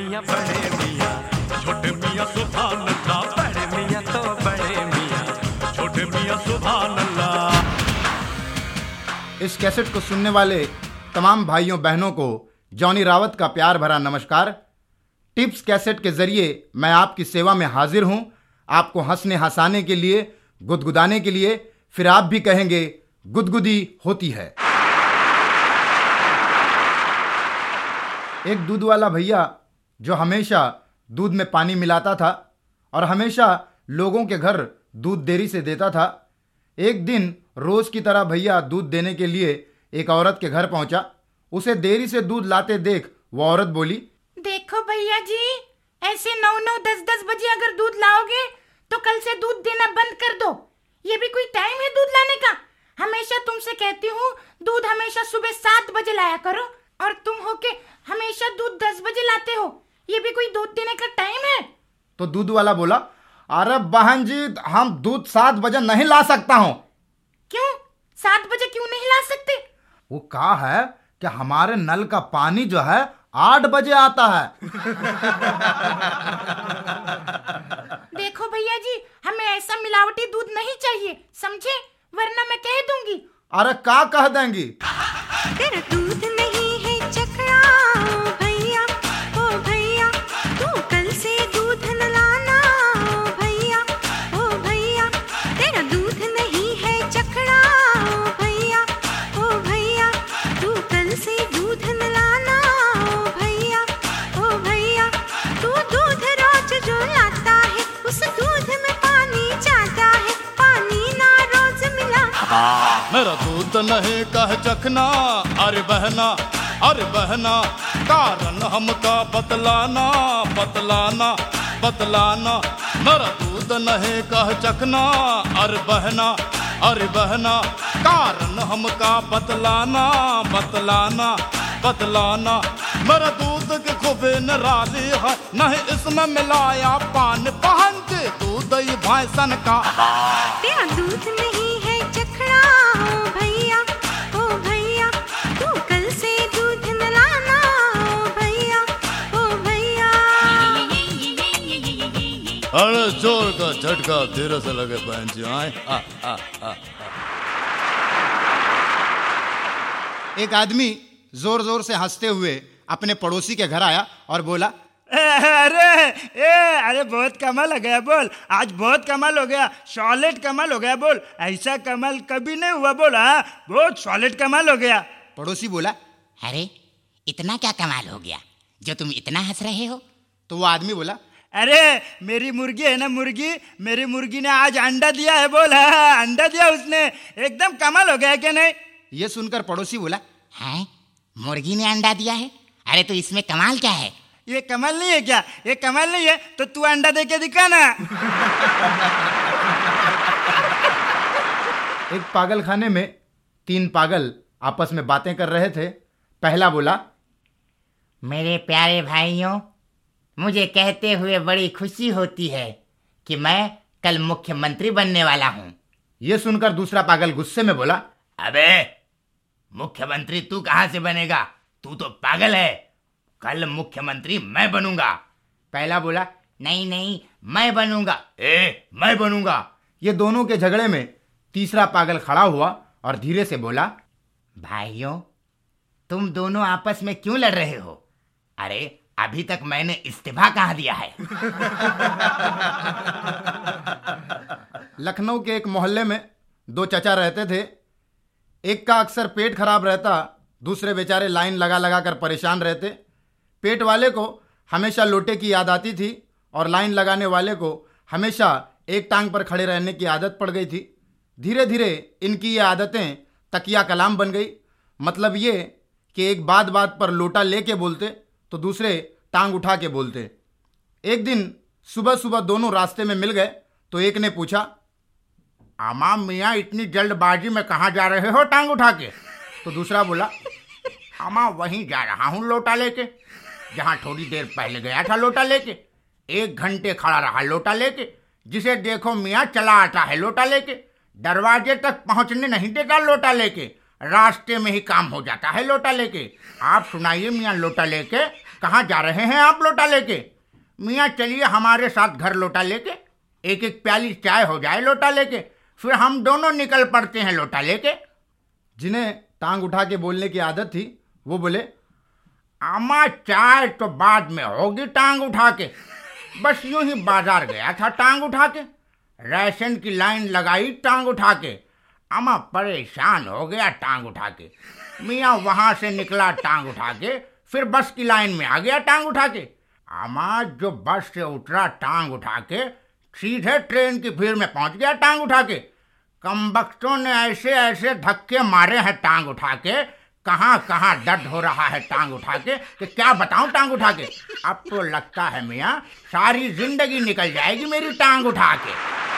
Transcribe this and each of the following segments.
मियाँ बड़े मियाँ, छोटे मियाँ सुभान अल्लाह, बड़े मियाँ तो बड़े मियाँ, छोटे मियाँ सुभान अल्लाह। इस कैसेट को सुनने वाले तमाम भाइयों बहनों को जॉनी रावत का प्यार भरा नमस्कार। टिप्स कैसेट के जरिए मैं आपकी सेवा में हाजिर हूं, आपको हंसने हंसाने के लिए, गुदगुदाने के लिए, फिर आप भी कहेंगे गुदगुदी होती है। एक दूध वाला भैया जो हमेशा दूध में पानी मिलाता था और हमेशा लोगों के घर दूध देरी से देता था, एक दिन रोज की तरह भैया दूध देने के लिए एक औरत के घर पहुंचा। उसे देरी से दूध लाते देख वो औरत बोली, देखो भैया जी, ऐसे 9-9, 10-10 बजे अगर दूध लाओगे तो कल से दूध देना बंद कर दो। ये भी कोई टाइम है दूध लाने का? हमेशा तुमसे कहती हूँ दूध हमेशा सुबह 7 बजे लाया करो, और तुम हो के हमेशा दूध 10 बजे लाते हो। ये भी कोई दूध देने का टाइम है? तो दूध वाला बोला, अरे बहन जी, हम दूध 7 बजे नहीं ला सकता हूँ। क्यों 7 बजे क्यों नहीं ला सकते? वो कहा है कि हमारे नल का पानी जो है 8 बजे आता है। देखो भैया जी, हमें ऐसा मिलावटी दूध नहीं चाहिए, समझे? वरना मैं कह दूंगी। अरे क्या कह देंगी? तेरा दूध नहीं है चखड़ा भैया, ओ भैया तू कल से दूध न लाना भैया, ओ भैया तेरा दूध नहीं है चखड़ा भैया, ओ भैया तू कल से दूध न लाना भैया, ओ भैया तू दूध रोज जो लाता है उस दूध में पानी जाता है, पानी ना रोज मिला। मेरा दूध नहीं कह चखना, अरे बहना कारण हमका बतलाना बतलाना। मेरा दूध नहीं कह चखना, अरे बहना कारण हमका बतलाना। मेरा दूध के खूबे निराली है, नहीं इसमें मिलाया पान, पहन के दूध ही भैंसन का। तेरा दूध नहीं है चखड़ा भैया, ओ भैया तू कल से दूध न लाना भैया, ओ भैया। अरे जोर का झटका धीरे से लगे बहन जी। एक आदमी जोर जोर से हंसते हुए अपने पड़ोसी के घर आया और बोला, अरे बहुत कमाल हो गया बोल, आज बहुत कमाल हो गया, सॉलिड कमाल हो गया बोल, ऐसा कमाल कभी नहीं हुआ बोल। हाँ, बहुत सॉलिड कमाल हो गया। पड़ोसी बोला, अरे इतना क्या कमाल हो गया जो तुम इतना हंस रहे हो? तो वो आदमी बोला, अरे मेरी मुर्गी है ना, मेरी मुर्गी ने आज अंडा दिया है बोल। हाँ, अंडा दिया उसने, एकदम कमाल हो गया क्या नहीं? ये सुनकर पड़ोसी बोला, हैं, मुर्गी ने अंडा दिया है? अरे तो इसमें कमाल क्या है? ये कमाल नहीं है क्या? ये कमाल नहीं है तो तू अंडा दे के दिखा ना। एक पागलखाने में 3 पागल आपस में बातें कर रहे थे। पहला बोला, मेरे प्यारे भाइयों, मुझे कहते हुए बड़ी खुशी होती है कि मैं कल मुख्यमंत्री बनने वाला हूँ। ये सुनकर दूसरा पागल गुस्से में बोला, अबे मुख्यमंत्री तू कहाँ से बनेगा? तू तो पागल है, कल मुख्यमंत्री मैं बनूंगा। पहला बोला, नहीं मैं बनूंगा। मैं बनूंगा। ये दोनों के झगड़े में तीसरा पागल खड़ा हुआ और धीरे से बोला, भाइयों तुम दोनों आपस में क्यों लड़ रहे हो? अरे अभी तक मैंने इस्तीफा कहाँ दिया है? लखनऊ के एक मोहल्ले में 2 चचा रहते थे। एक का अक्सर पेट खराब रहता, दूसरे बेचारे लाइन लगा लगा कर परेशान रहते। पेट वाले को हमेशा लोटे की याद आती थी और लाइन लगाने वाले को हमेशा एक टांग पर खड़े रहने की आदत पड़ गई थी। धीरे धीरे इनकी ये आदतें तकिया कलाम बन गई। मतलब ये कि एक बात बात पर लोटा लेके बोलते तो दूसरे टांग उठा के बोलते। एक दिन सुबह सुबह दोनों रास्ते में मिल गए तो एक ने पूछा, आमा मियाँ इतनी जल्दबाजी में कहाँ जा रहे हो टांग उठा के? तो दूसरा बोला, आमा वहीं जा रहा हूँ लोटा लेके, जहाँ थोड़ी देर पहले गया था लोटा लेके। 1 घंटे खड़ा रहा लोटा लेके, जिसे देखो मियाँ चला आता है लोटा लेके, दरवाजे तक पहुँचने नहीं देगा लोटा लेके, रास्ते में ही काम हो जाता है लोटा लेके। आप सुनाइए मियाँ लोटा लेके। कहाँ जा रहे हैं आप लोटा लेके? मियाँ चलिए हमारे साथ घर लोटा लेके, एक एक प्याली चाय हो जाए लोटा लेके, फिर हम दोनों निकल पड़ते हैं लोटा लेके। जिन्हें टांग उठा के बोलने की आदत थी वो बोले, अम्मा चाय तो बाद में होगी टांग उठा के, बस यूं ही बाजार गया था टांग उठा के, राशन की लाइन लगाई टांग उठा के, अम्मा परेशान हो गया टांग उठा के। मियाँ वहां से निकला टांग उठा के, फिर बस की लाइन में आ गया टांग उठा के। अम्मा जो बस से उतरा टांग उठा के, सीधे ट्रेन की भीड़ में पहुंच गया टांग उठा के। कमबख्तों ने ऐसे ऐसे धक्के मारे हैं टांग उठा के, कहाँ कहाँ दर्द हो रहा है टांग उठा के कि क्या बताऊं टांग उठा के। अब तो लगता है मियाँ सारी जिंदगी निकल जाएगी मेरी टांग उठा के।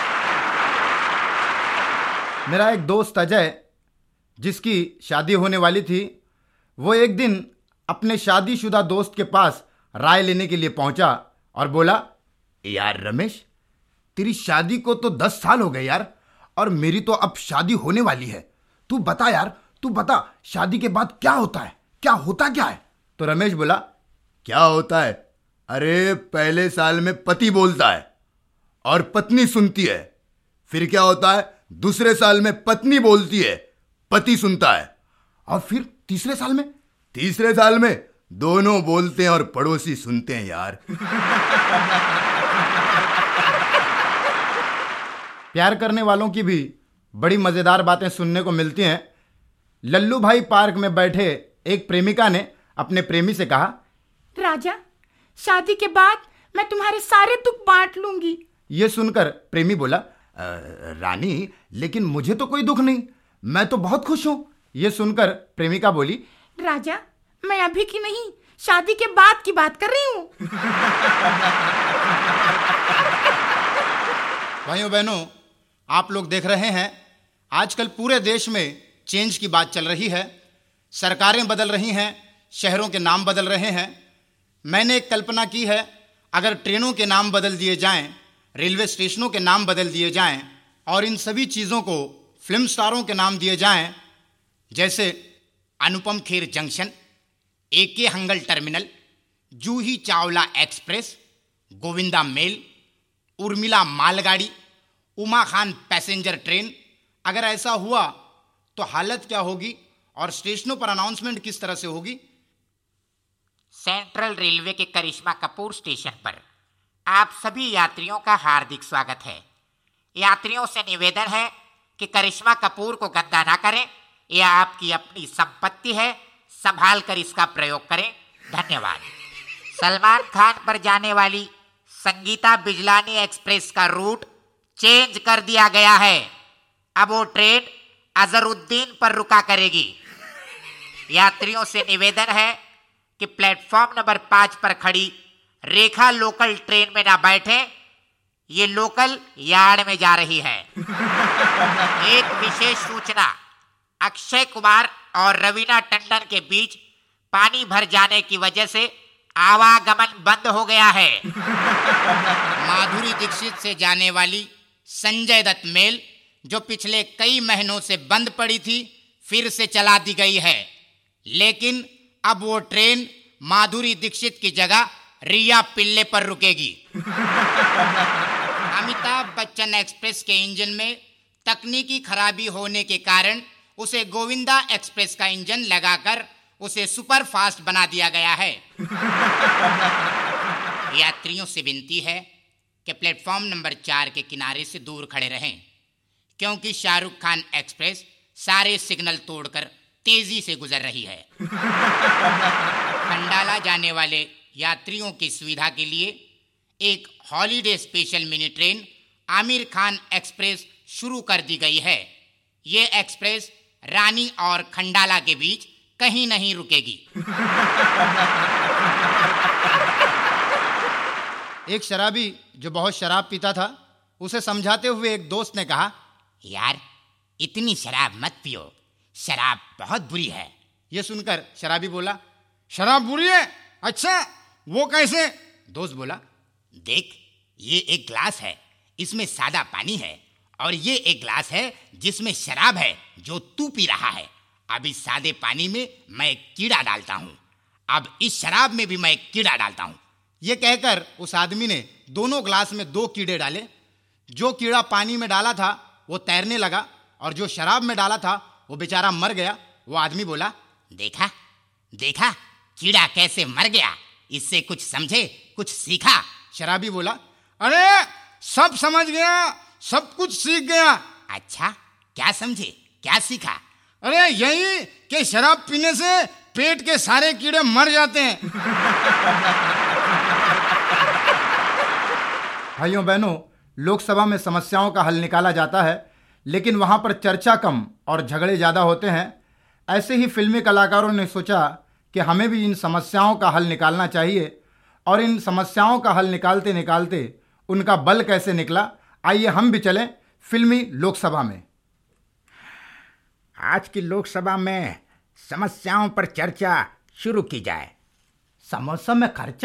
मेरा एक दोस्त अजय, जिसकी शादी होने वाली थी, वो एक दिन अपने शादीशुदा दोस्त के पास राय लेने के लिए पहुंचा और बोला, यार रमेश, तेरी शादी को तो 10 साल हो गए यार, और मेरी तो अब शादी होने वाली है। तू बता यार, तू बता, शादी के बाद क्या होता है, क्या होता क्या है? तो रमेश बोला, क्या होता है? अरे पहले साल में पति बोलता है और पत्नी सुनती है, फिर क्या होता है? दूसरे साल में पत्नी बोलती है, पति सुनता है, और फिर तीसरे साल में दोनों बोलते हैं और पड़ोसी सुनते हैं यार। प्यार करने वालों की भी बड़ी मजेदार बातें सुनने को मिलती हैं। लल्लू भाई पार्क में बैठे एक प्रेमिका ने अपने प्रेमी से कहा, राजा, शादी के बाद मैं तुम्हारे सारे दुख बांट लूंगी। यह सुनकर प्रेमी बोला, रानी, लेकिन मुझे तो कोई दुख नहीं, मैं तो बहुत खुश हूं। यह सुनकर प्रेमिका बोली, राजा, मैं अभी की नहीं, शादी के बाद की बात कर रही हूं। भाइयों बहनों, आप लोग देख रहे हैं आजकल पूरे देश में चेंज की बात चल रही है। सरकारें बदल रही हैं, शहरों के नाम बदल रहे हैं। मैंने एक कल्पना की है, अगर ट्रेनों के नाम बदल दिए जाएं, रेलवे स्टेशनों के नाम बदल दिए जाएं और इन सभी चीज़ों को फिल्म स्टारों के नाम दिए जाएं, जैसे Anupam Kher junction, AK Hangal terminal, Juhi Chawla express, Govinda mail, Urmila मालगाड़ी, उमा खान पैसेंजर ट्रेन। अगर ऐसा हुआ तो हालत क्या होगी और स्टेशनों पर अनाउंसमेंट किस तरह से होगी? सेंट्रल रेलवे के करिश्मा कपूर स्टेशन पर आप सभी यात्रियों का हार्दिक स्वागत है। यात्रियों से निवेदन है कि करिश्मा कपूर को गंदा ना करें, यह आपकी अपनी संपत्ति है, संभाल कर इसका प्रयोग करें। धन्यवाद। सलमान खान पर जाने वाली संगीता बिजलानी एक्सप्रेस का रूट चेंज कर दिया गया है। अब वो ट्रेन अजहरुद्दीन पर रुका करेगी। यात्रियों से निवेदन है कि प्लेटफॉर्म नंबर 5 पर खड़ी रेखा लोकल ट्रेन में ना बैठे, ये लोकल यार्ड में जा रही है। एक विशेष सूचना, अक्षय कुमार और रवीना टंडन के बीच पानी भर जाने की वजह से आवागमन बंद हो गया है। माधुरी दीक्षित से जाने वाली संजय दत्त मेल, जो पिछले कई महीनों से बंद पड़ी थी, फिर से चला दी गई है, लेकिन अब वो ट्रेन माधुरी दीक्षित की जगह रिया पिल्ले पर रुकेगी। अमिताभ बच्चन एक्सप्रेस के इंजन में तकनीकी खराबी होने के कारण उसे गोविंदा एक्सप्रेस का इंजन लगाकर उसे सुपर फास्ट बना दिया गया है। यात्रियों से विनती है कि प्लेटफॉर्म नंबर 4 के किनारे से दूर खड़े रहें, क्योंकि शाहरुख खान एक्सप्रेस सारे सिग्नल तोड़कर तेजी से गुजर रही है। खंडाला जाने वाले यात्रियों की सुविधा के लिए एक holiday special mini train Aamir Khan express शुरू कर दी गई है। ये एक्सप्रेस रानी और खंडाला के बीच कहीं नहीं रुकेगी। एक शराबी जो बहुत शराब पीता था, उसे समझाते हुए एक दोस्त ने कहा, यार, इतनी शराब मत पियो, शराब बहुत बुरी है। यह सुनकर शराबी बोला, शराब बुरी है? अच्छा, वो कैसे? दोस्त बोला, देख, ये एक ग्लास है, इसमें सादा पानी है, और ये एक ग्लास है जिसमें शराब है जो तू पी रहा है। अब इस सादे पानी में मैं कीड़ा डालता हूँ, अब इस शराब में भी मैं एक कीड़ा डालता हूँ। ये कहकर उस आदमी ने दोनों ग्लास में 2 कीड़े डाले। जो कीड़ा पानी में डाला था वो तैरने लगा और जो शराब में डाला था वो बेचारा मर गया। वो आदमी बोला, देखा देखा कीड़ा कैसे मर गया, इससे कुछ समझे, कुछ सीखा। शराबी बोला, अरे सब समझ गया, सब कुछ सीख गया। अच्छा, क्या समझे, क्या सीखा? अरे यही कि शराब पीने से पेट के सारे कीड़े मर जाते हैं। भाइयों बहनों, लोकसभा में समस्याओं का हल निकाला जाता है, लेकिन वहां पर चर्चा कम और झगड़े ज़्यादा होते हैं। ऐसे ही फिल्मी कलाकारों ने सोचा कि हमें भी इन समस्याओं का हल निकालना चाहिए, और इन समस्याओं का हल निकालते निकालते उनका बल कैसे निकला, आइए हम भी चलें फिल्मी लोकसभा में। आज की लोकसभा में समस्याओं पर चर्चा शुरू की जाए। समोसा में खर्चा,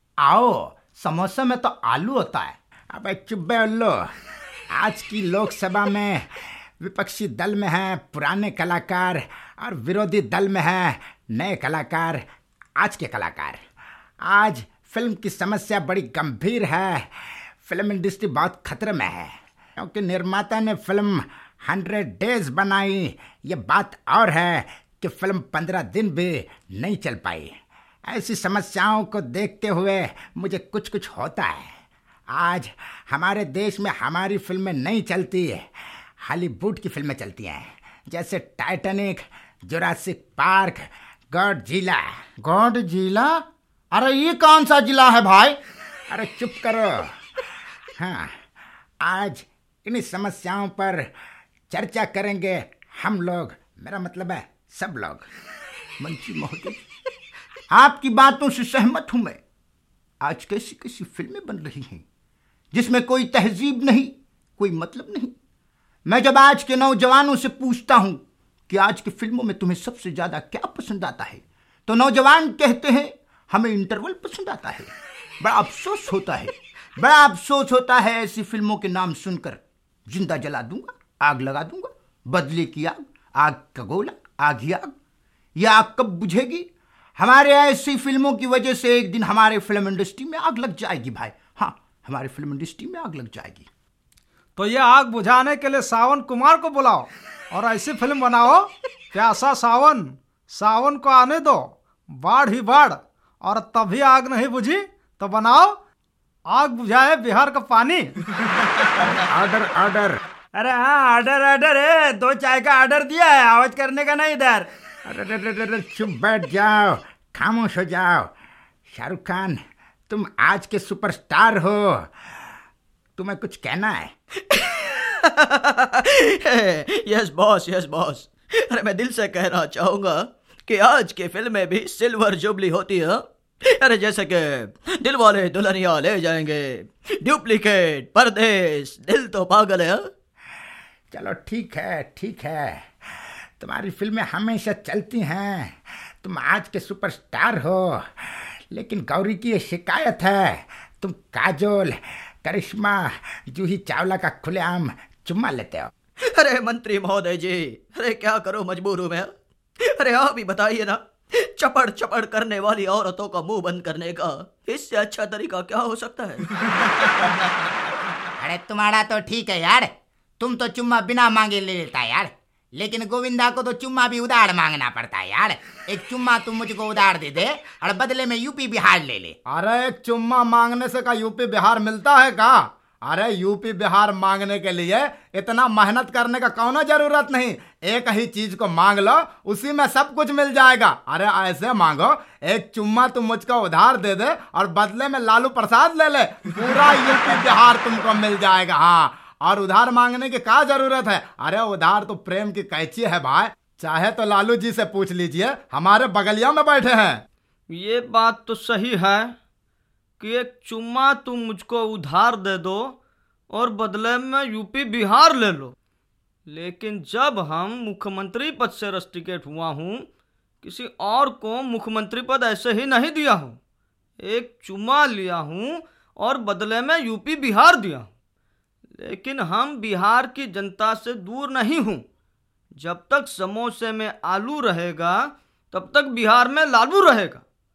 आओ समोसा में तो आलू होता है। अबे चुप बे उल्लू। आज की लोकसभा में विपक्षी दल में हैं पुराने कलाकार और विरोधी दल में हैं नए कलाकार, आज के कलाकार। आज फिल्म की समस्या बड़ी गंभीर है। फिल्म इंडस्ट्री बहुत खतरे में है, क्योंकि निर्माता ने फिल्म 100 डेज बनाई। ये बात और है कि फिल्म 15 दिन भी नहीं चल पाई। ऐसी समस्याओं को देखते हुए मुझे कुछ कुछ होता है। आज हमारे देश में हमारी फिल्में नहीं चलती, हॉलीवुड की फिल्में चलती हैं, जैसे Titanic, Jurassic Park, Godzilla. Godzilla? अरे ये कौन सा जिला है भाई? अरे चुप करो। हाँ, आज इन्हीं समस्याओं पर चर्चा करेंगे हम लोग, मेरा मतलब है सब लोग। मंत्री महोदय, आपकी बातों से सहमत हूं मैं। आज कैसी कैसी फिल्में बन रही हैं जिसमें कोई तहजीब नहीं, कोई मतलब नहीं। मैं जब आज के नौजवानों से पूछता हूं कि आज की फिल्मों में तुम्हें सबसे ज्यादा क्या पसंद आता है, तो नौजवान कहते हैं हमें इंटरवल पसंद आता है। बड़ा अफसोस होता है, बड़ा अफसोस होता है ऐसी फिल्मों के नाम सुनकर। जिंदा जला दूंगा, आग लगा दूंगा, बदले की आग, आग का गोला, आग ही आग। यह आग कब बुझेगी? हमारे ऐसी फिल्मों की वजह से एक दिन हमारे फिल्म इंडस्ट्री में आग लग जाएगी भाई। हाँ, हमारी फिल्म इंडस्ट्री में आग लग जाएगी। तो ये आग बुझाने के लिए सावन कुमार को बुलाओ और ऐसी फिल्म बनाओ, प्यासा सावन, सावन को आने दो, बाढ़ ही बाढ़, और तभी आग नहीं बुझी तो बनाओ आग बुझाए बिहार का पानी। Order order. अरे हाँ, ऑर्डर ऑर्डर है, 2 चाय का ऑर्डर दिया है, आवाज करने का नहीं इधर। अरे चुप बैठ जाओ, खामोश हो जाओ। शाहरुख खान, तुम आज के सुपरस्टार हो, तुम्हें कुछ कहना है? Yes boss, yes boss. अरे मैं दिल से कहना चाहूंगा कि आज की फिल्में भी सिल्वर जुबली होती है। अरे जैसे कि दिल वाले दुल्हनिया ले जाएंगे, डुप्लीकेट, परदेश, दिल तो पागल है। चलो ठीक है, ठीक है, तुम्हारी फिल्में हमेशा चलती हैं, तुम आज के सुपरस्टार हो। लेकिन गौरी की ये शिकायत है, तुम काजोल, करिश्मा, जूही चावला का खुलेआम चुम्मा लेते हो। अरे मंत्री महोदय जी, अरे क्या करो, मजबूर हूं मैं। अरे आप ही बताइए ना, चपड़ चपड़ करने वाली औरतों का मुंह बंद करने का इससे अच्छा तरीका क्या हो सकता है? अरे तुम्हारा तो ठीक है यार, तुम तो चुम्मा बिना मांगे ले लेता है यार, लेकिन गोविंदा को तो चुम्मा भी उधार मांगना पड़ता है यार। एक चुम्मा तुम मुझको उधार दे दे और बदले में यूपी बिहार ले ले। अरे एक चुम्मा मांगने से का यूपी बिहार मिलता है का? अरे यूपी बिहार मांगने के लिए इतना मेहनत करने का कौनो जरूरत नहीं, एक ही चीज को मांग लो, उसी में सब कुछ मिल जाएगा। अरे ऐसे मांगो, एक चुम्मा तुम मुझको उधार दे दे और बदले में लालू प्रसाद ले ले, पूरा यूपी बिहार तुमको मिल जाएगा। हाँ, और उधार मांगने की क्या जरूरत है? अरे उधार तो प्रेम की कैची है भाई, चाहे तो लालू जी से पूछ लीजिए, हमारे बगलिया में बैठे हैं। ये बात तो सही है कि एक चुम्मा तुम मुझको उधार दे दो और बदले में यूपी बिहार ले लो, लेकिन जब हम मुख्यमंत्री पद से रस्टिकेट हुआ हूँ, किसी और को मुख्यमंत्री पद ऐसे ही नहीं दिया हूँ। एक चुम्मा लिया हूँ और बदले में यूपी बिहार दिया हूँ, लेकिन हम बिहार की जनता से दूर नहीं हूँ। जब तक समोसे में आलू रहेगा तब तक बिहार में लालू रहेगा।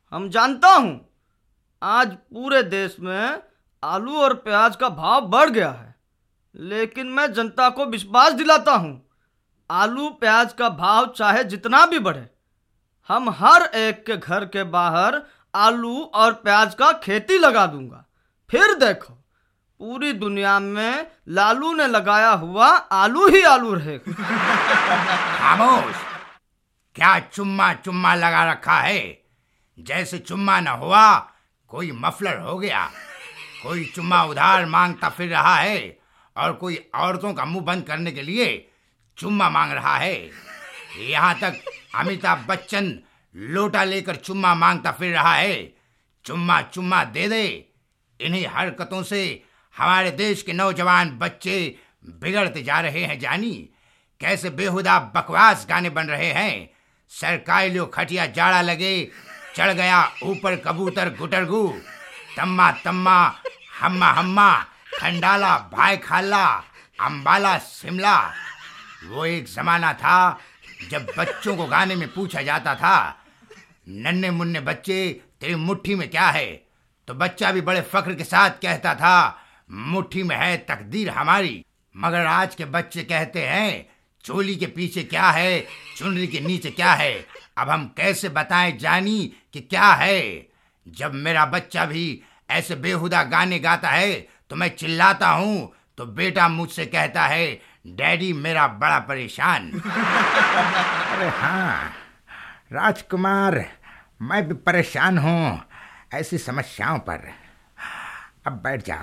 हम जानता हूं आज पूरे देश में आलू और प्याज का भाव बढ़ गया है, लेकिन मैं जनता को विश्वास दिलाता हूं आलू प्याज का भाव चाहे जितना भी बढ़े, हम हर एक के घर के बाहर आलू और प्याज का खेती लगा दूंगा। फिर देखो पूरी दुनिया में लालू ने लगाया हुआ आलू ही आलू रहेगा। खामोश, क्या चुम्मा चुम्मा लगा रखा है? जैसे चुम्मा न हुआ कोई मफलर हो गया। कोई चुम्मा उधार मांगता फिर रहा है और कोई औरतों का मुंह बंद करने के लिए चुम्मा मांग रहा है। यहाँ तक अमिताभ बच्चन लोटा लेकर चुम्मा मांगता फिर रहा है। चुम्मा चुम्मा दे दे। इन्हीं हरकतों से हमारे देश के नौजवान बच्चे बिगड़ते जा रहे हैं। जानी कैसे बेहुदा बकवास गाने बन रहे हैं। सरकाई लो खटिया जाड़ा लगे, चढ़ गया ऊपर कबूतर गुटरगू, तम्मा तम्मा हम्मा हम्मा, खंडाला भाई खाला, अंबाला शिमला। वो एक जमाना था जब बच्चों को गाने में पूछा जाता था, नन्हे मुन्ने बच्चे तेरी मुट्ठी में क्या है, तो बच्चा भी बड़े फख्र के साथ कहता था, मुट्ठी में है तकदीर हमारी। मगर आज के बच्चे कहते हैं चोली के पीछे क्या है, चुनरी के नीचे क्या है। अब हम कैसे बताएं जानी कि क्या है। जब मेरा बच्चा भी ऐसे बेहुदा गाने गाता है तो मैं चिल्लाता हूँ, तो बेटा मुझसे कहता है डैडी मेरा बड़ा परेशान। अरे हाँ राजकुमार, मैं भी परेशान हूँ ऐसी समस्याओं पर। अब बैठ जाओ।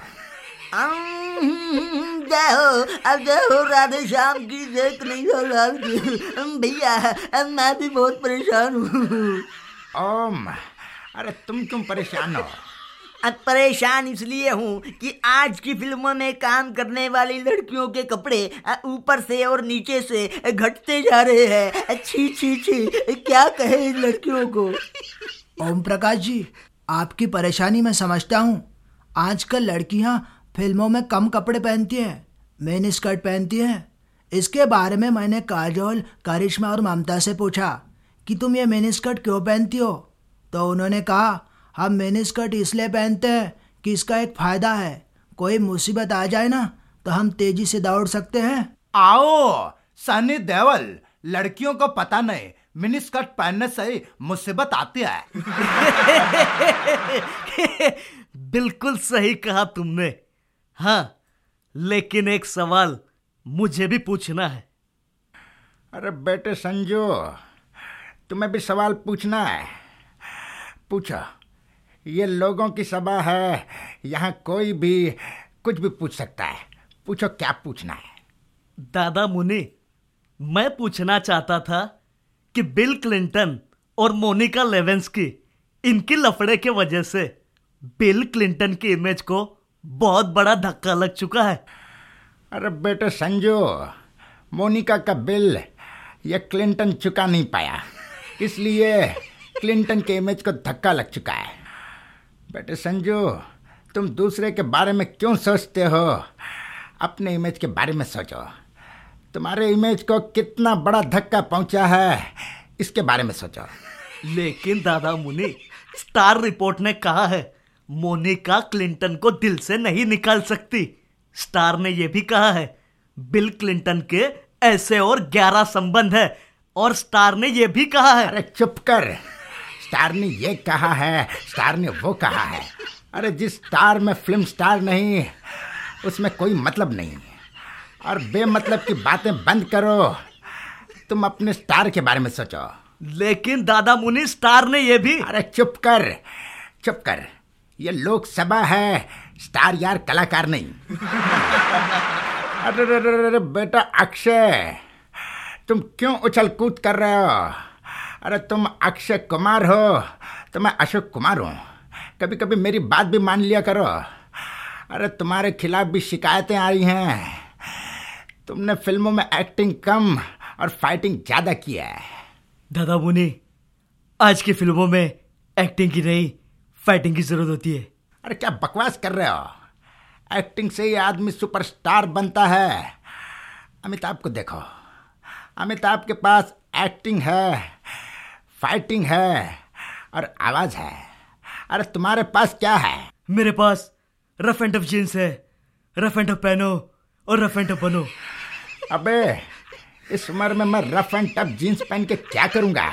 जय हो, अब जय हो राधे श्याम की जय कन्हैयालाल की। भैया मैं भी बहुत परेशान हूँ। ओम, अरे तुम क्यों परेशान हो? अब परेशान इसलिए हूँ कि आज की फिल्मों में काम करने वाली लड़कियों के कपड़े ऊपर से और नीचे से घटते जा रहे हैं। छी छी छी, क्या कहे इन लड़कियों को। ओम प्रकाश जी, आपकी परेशानी मैं समझता हूँ। आजकल लड़कियाँ फिल्मों में कम कपड़े पहनती हैं, मिनी स्कर्ट पहनती हैं। इसके बारे में मैंने काजोल, करिश्मा और ममता से पूछा कि तुम ये मिनी स्कर्ट क्यों पहनती हो, तो उन्होंने कहा हम मिनी स्कर्ट इसलिए पहनते हैं कि इसका एक फ़ायदा है, कोई मुसीबत आ जाए ना तो हम तेजी से दौड़ सकते हैं। आओ सनी देओल, लड़कियों को पता नहीं मिनी स्कर्ट पहनने से मुसीबत आती है। बिल्कुल सही कहा तुमने। हाँ, लेकिन एक सवाल मुझे भी पूछना है। अरे बेटे संजू, तुम्हें भी सवाल पूछना है? पूछो। ये लोगों की सभा है, यहाँ कोई भी कुछ भी पूछ सकता है। पूछो क्या पूछना है। दादा मुनि, मैं पूछना चाहता था कि बिल क्लिंटन और मोनिका लेविंस्की, इनकी लफड़े के वजह से बिल क्लिंटन की इमेज को बहुत बड़ा धक्का लग चुका है। अरे बेटे संजू, मोनिका का बिल ये क्लिंटन चुका नहीं पाया, इसलिए क्लिंटन के इमेज को धक्का लग चुका है। बेटे संजू, तुम दूसरे के बारे में क्यों सोचते हो? अपने इमेज के बारे में सोचो। तुम्हारे इमेज को कितना बड़ा धक्का पहुंचा है, इसके बारे में सोचो। लेकिन दादा मुनि, स्टार रिपोर्ट ने कहा है मोनिका क्लिंटन को दिल से नहीं निकाल सकती। स्टार ने यह भी कहा है बिल क्लिंटन के ऐसे और 11 संबंध है, और स्टार ने यह भी कहा है। अरे चुप कर। स्टार ने ये कहा है, स्टार ने वो कहा है। अरे जिस स्टार में फिल्म स्टार नहीं, उसमें कोई मतलब नहीं। और बेमतलब की बातें बंद करो, तुम अपने स्टार के बारे में सोचो। लेकिन दादा मुनि, स्टार ने ये भी। अरे चुप कर, चुप कर। ये लोकसभा है, स्टार यार कलाकार नहीं। अरे बेटा अक्षय, तुम क्यों उछल कूद कर रहे हो? अरे तुम अक्षय कुमार हो तो मैं अशोक कुमार हूँ। कभी कभी मेरी बात भी मान लिया करो। अरे तुम्हारे खिलाफ भी शिकायतें आ रही हैं। तुमने फिल्मों में एक्टिंग कम और फाइटिंग ज़्यादा किया है। दादा मुनि, आज की फिल्मों में एक्टिंग की नहीं, फाइटिंग की जरूरत होती है। अरे क्या बकवास कर रहे हो? एक्टिंग से ही आदमी सुपरस्टार बनता है। अमिताभ को देखो, अमिताभ के पास एक्टिंग है, फाइटिंग है, और आवाज है। अरे तुम्हारे पास क्या है? मेरे पास रफ एंड टफ जीन्स है, रफ एंड टफ पहनो और रफ एंड टफ बनो। अबे इस उम्र में मैं रफ एंड टफ जीन्स पहन के क्या करूंगा?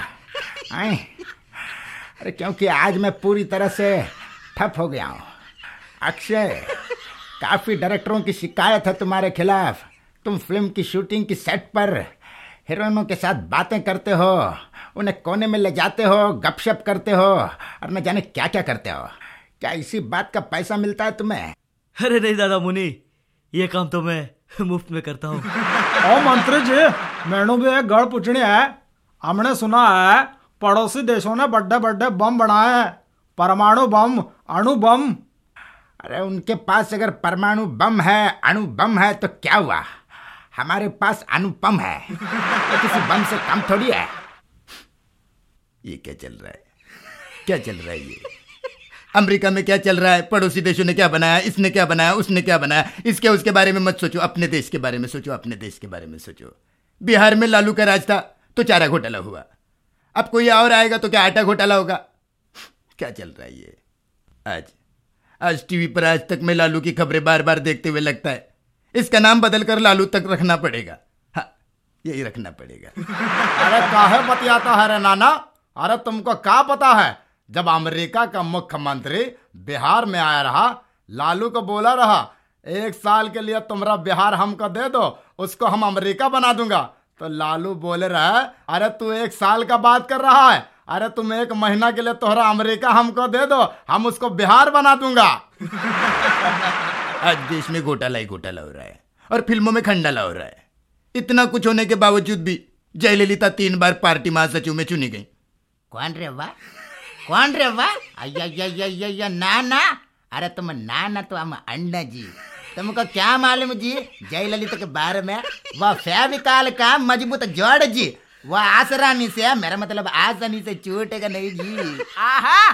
अरे क्योंकि आज मैं पूरी तरह से ठप हो गया हूँ। अक्षय, काफी डायरेक्टरों की शिकायत है तुम्हारे खिलाफ। तुम फिल्म की शूटिंग की सेट पर हीरोइनों के साथ बातें करते हो, उन्हें कोने में ले जाते हो, गपशप करते हो और न जाने क्या क्या करते हो। क्या इसी बात का पैसा मिलता है तुम्हें? अरे नहीं दादा मुनि, ये काम तो मैं मुफ्त में करता हूँ। ओ मंत्री जी, मैनू भी एक गढ़ पूछनी है। हमने सुना है पड़ोसी देशों ने बड़े बड़े बम बनाए हैं, परमाणु बम, अणु बम। अरे उनके पास अगर परमाणु बम है, अणु बम है तो क्या हुआ? हमारे पास अनुपम है, तो किसी बम से कम थोड़ी है। ये क्या चल रहा है? क्या चल रहा है ये? अमेरिका में क्या चल रहा है? पड़ोसी देशों ने क्या बनाया, इसने क्या बनाया, उसने क्या बनाया, इसके उसके बारे में मत सोचो, अपने देश के बारे में सोचो, अपने देश के बारे में सोचो। बिहार में लालू का राज था तो चारा घोटाला हुआ, अब कोई और आएगा तो क्या आटा घोटाला होगा? क्या चल रहा है ये? आज टीवी पर आज तक में लालू की खबरें बार बार देखते हुए लगता है इसका नाम बदलकर लालू तक रखना पड़ेगा। हाँ, यही रखना पड़ेगा। अरे काहे बतियाता है रे नाना? अरे तुमको क्या पता है, जब अमेरिका का मुख्यमंत्री बिहार में आया रहा, लालू को बोला रहा 1 साल के लिए तुम्हारा बिहार हमको दे दो, उसको हम अमेरिका बना दूंगा। तो लालू बोले रहे, अरे तू 1 साल का बात कर रहा है, अरे तुम 1 महीना के लिए तोहरा अमेरिका हमको दे दो, हम उसको बिहार बना दूंगा। आज देश में घोटाला ही घोटाला हो रहा है और फिल्मों में खंडाला हो रहा है। इतना कुछ होने के बावजूद भी जयललिता 3 बार पार्टी महासचिव में चुनी गई। कौन रे वाह, कौन रे वाह? अय्या नाना। अरे तुम नाना तो हम अन्ना जी, तुमको क्या मालूम जी जयललिता के बारे में? वह फेविकॉल का मजबूत जोड़ जी, वह आसानी से, मेरा मतलब आसानी से छूटेगा नहीं जी। आहा,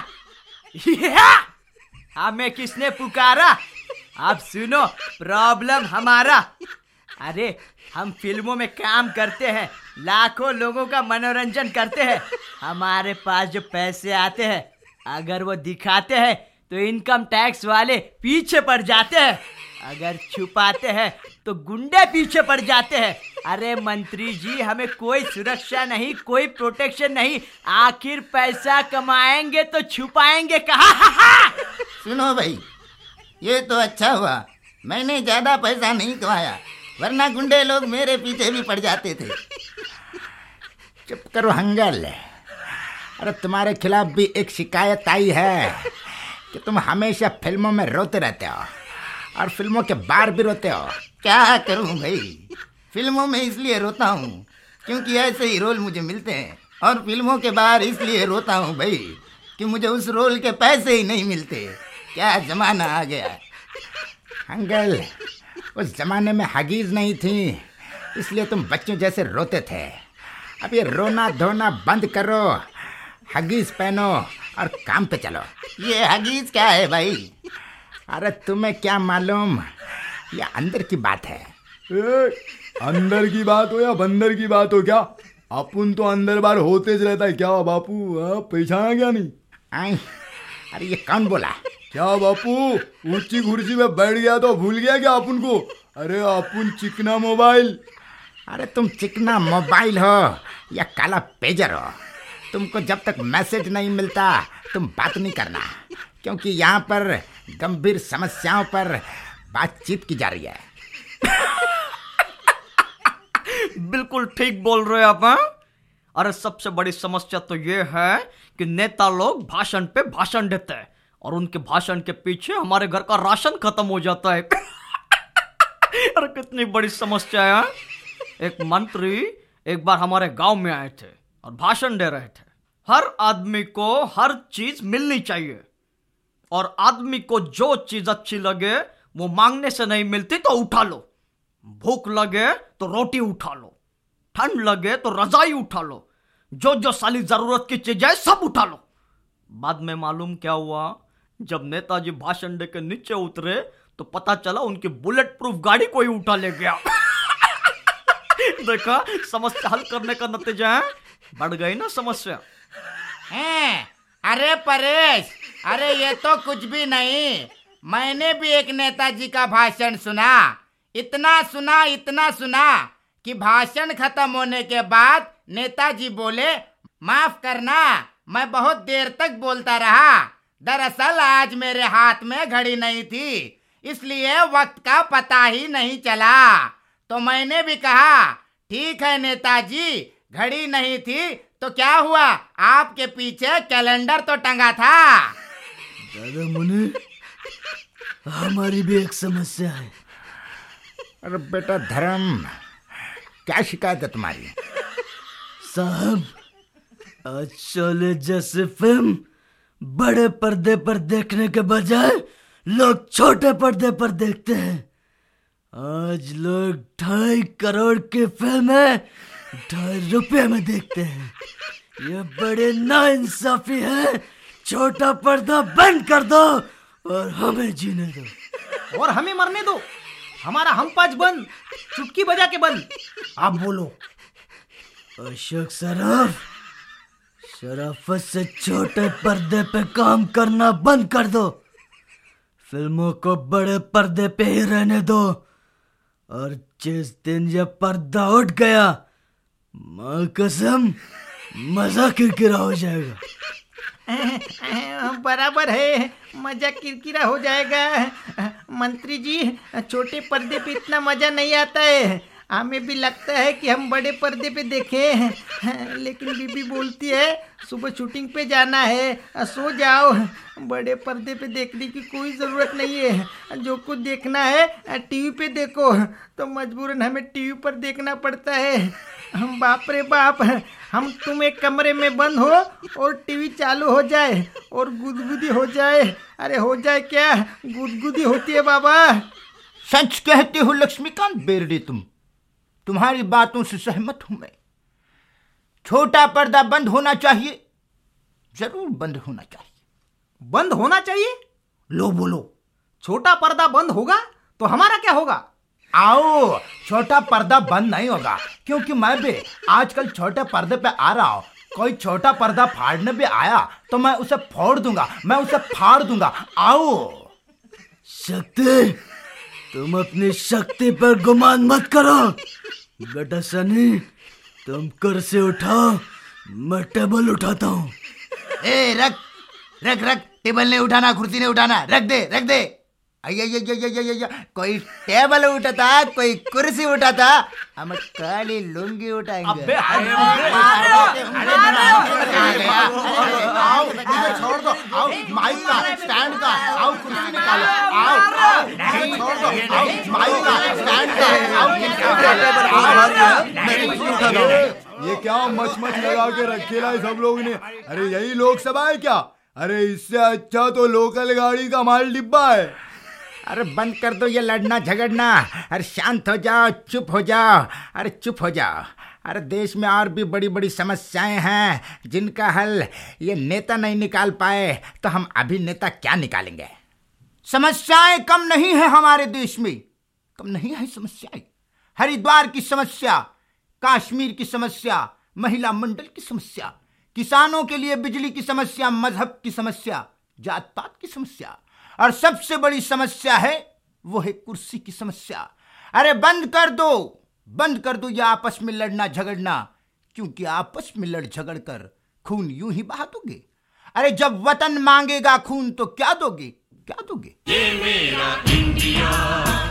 हमें किसने पुकारा? आप सुनो, प्रॉब्लम हमारा। अरे हम फिल्मों में काम करते हैं, लाखों लोगों का मनोरंजन करते हैं। हमारे पास जो पैसे आते हैं, अगर वो दिखाते हैं तो इनकम टैक्स वाले पीछे पड़ जाते हैं, अगर छुपाते हैं तो गुंडे पीछे पड़ जाते हैं। अरे मंत्री जी, हमें कोई सुरक्षा नहीं, कोई प्रोटेक्शन नहीं। आखिर पैसा कमाएंगे तो छुपाएंगे कहाँ? सुनो भाई, ये तो अच्छा हुआ मैंने ज्यादा पैसा नहीं कमाया, वरना गुंडे लोग मेरे पीछे भी पड़ जाते थे। चुप करो हंगल। अरे तुम्हारे खिलाफ भी एक शिकायत आई है कि तुम हमेशा फिल्मों में रोते रहते हो और फिल्मों के बाहर भी रोते हो। क्या करूं भाई, फिल्मों में इसलिए रोता हूं क्योंकि ऐसे ही रोल मुझे मिलते हैं, और फिल्मों के बाहर इसलिए रोता हूं भाई कि मुझे उस रोल के पैसे ही नहीं मिलते। क्या जमाना आ गया। अंकल, उस जमाने में हगीज नहीं थी, इसलिए तुम बच्चों जैसे रोते थे। अब ये रोना धोना बंद करो, हगीज पहनो और काम पे चलो। ये हगीज क्या है भाई? अरे तुम्हें क्या मालूम, ये अंदर की बात है। अंदर की बात हो या बंदर की बात हो, क्या अपन तो अंदर बार होते रहता है। क्या बापू, पहचाना क्या नहीं? अरे ये कौन बोला? क्या बापू, ऊंची कुर्सी में बैठ गया तो भूल गया क्या अपन को? अरे अपन चिकना मोबाइल। अरे तुम चिकना मोबाइल हो या काला पेजर हो, तुमको जब तक मैसेज नहीं मिलता तुम बात नहीं करना, क्योंकि यहाँ पर गंभीर समस्याओं पर बातचीत की जा रही है। बिल्कुल ठीक बोल रहे आप हैं? अरे सबसे बड़ी समस्या तो ये है कि नेता लोग भाषण पे भाषण देते हैं और उनके भाषण के पीछे हमारे घर का राशन खत्म हो जाता है। अरे कितनी बड़ी समस्या है। एक मंत्री एक बार हमारे गांव में आए थे और भाषण दे रहे थे, हर आदमी को हर चीज मिलनी चाहिए और आदमी को जो चीज अच्छी लगे वो मांगने से नहीं मिलती तो उठा लो, भूख लगे तो रोटी उठा लो, ठंड लगे तो रजाई उठा लो, जो जो साली जरूरत की चीज है सब उठा लो। बाद में मालूम क्या हुआ, जब नेताजी भाषण दे के नीचे उतरे तो पता चला उनकी बुलेट प्रूफ गाड़ी कोई उठा ले गया। देखा, समस्या हल करने का नतीजा है, बढ़ गई ना समस्या। अरे परेश, अरे ये तो कुछ भी नहीं। मैंने भी एक नेताजी का भाषण सुना, इतना सुना कि भाषण खत्म होने के बाद नेताजी बोले, माफ करना मैं बहुत देर तक बोलता रहा। दरअसल आज मेरे हाथ में घड़ी नहीं थी, इसलिए वक्त का पता ही नहीं चला। तो मैंने भी कहा, ठीक है नेताजी, घड़ी नहीं थी तो क्या हुआ, आपके पीछे कैलेंडर तो टंगा था। दादा मुनि, हमारी भी एक समस्या है। अरे बेटा धर्म, क्या शिकायत है तुम्हारी? साहब, आज शोले जैसे फिल्म बड़े पर्दे पर देखने के बजाय लोग छोटे पर्दे पर देखते हैं। आज लोग 2.5 करोड़ की फिल्में 2.5 रुपये में देखते हैं। ये बड़े नाइंसाफी है। छोटा पर्दा बंद कर दो और हमें जीने दो और हमें मरने दो। हमारा हम पाँच बंद, चुटकी बजा के बंद। आप बोलो। अशोक सराफ, शराफत से छोटे पर्दे पे काम करना बंद कर दो। फिल्मों को बड़े पर्दे पे ही रहने दो, और जिस दिन ये पर्दा उठ गया, माँ कसम मजा किरकिरा हो जाएगा। बराबर है, मजा किरकिरा हो जाएगा। मंत्री जी, छोटे पर्दे पे इतना मजा नहीं आता है। हमें भी लगता है कि हम बड़े पर्दे पे देखें, लेकिन बीबी बोलती है सुबह शूटिंग पे जाना है, सो जाओ। बड़े पर्दे पे देखने की कोई ज़रूरत नहीं है। जो कुछ देखना है टीवी पे देखो। तो मजबूरन हमें टीवी पर देखना पड़ता है। हम बाप रे बाप, हम तुम एक कमरे में बंद हो और टीवी चालू हो जाए और गुदगुदी हो जाए। अरे हो जाए क्या, गुदगुदी होती है बाबा। सच कहते हो लक्ष्मीकांत बेरडे, तुम्हारी बातों से सहमत हूं मैं। छोटा पर्दा बंद होना चाहिए, जरूर बंद होना चाहिए। बंद होना चाहिए? लो बोलो, छोटा पर्दा बंद होगा तो हमारा क्या होगा? आओ, छोटा पर्दा बंद नहीं होगा, क्योंकि मैं भी आजकल छोटे पर्दे पे आ रहा हूं। कोई छोटा पर्दा फाड़ने भी आया तो मैं उसे फोड़ दूंगा, मैं उसे फाड़ दूंगा। आओ। शक्ति, तुम अपनी शक्ति पर गुमान मत करो। बेटा सनी, तुम कुर्सी उठाओ, मैं टेबल उठाता हूँ। ए रख रख रख, टेबल नहीं उठाना, कुर्सी नहीं उठाना, रख दे। कोई टेबल उठाता, कोई कुर्सी उठाता, हम काली लुंगी उठाएंगे। आओ, छोड़ दो, आओ माइक का स्टैंड का, आओ कुर्सी निकालो, आओ छोड़ दो, आओ माइक का स्टैंड का, आओ। ये क्या मच लगा के रखेला है सब लोग ने? अरे यही लोकसभा है क्या? अरे इससे अच्छा तो लोकल गाड़ी का माल डिब्बा है। अरे बंद कर दो ये लड़ना झगड़ना। अरे शांत हो जाओ, चुप हो जाओ। अरे चुप हो जाओ। अरे देश में और भी बड़ी बड़ी समस्याएं हैं जिनका हल ये नेता नहीं निकाल पाए, तो हम अभी नेता क्या निकालेंगे? समस्याएं कम नहीं है हमारे देश में, कम नहीं है समस्याएं। हरिद्वार की समस्या, कश्मीर की समस्या, महिला मंडल की समस्या, किसानों के लिए बिजली की समस्या, मजहब की समस्या, जात पात की समस्या, और सबसे बड़ी समस्या है वो है कुर्सी की समस्या। अरे बंद कर दो ये आपस में लड़ना झगड़ना, क्योंकि आपस में लड़ झगड़ कर खून यूं ही बहा दोगे। अरे जब वतन मांगेगा खून तो क्या दोगे? ये मेरा इंडिया।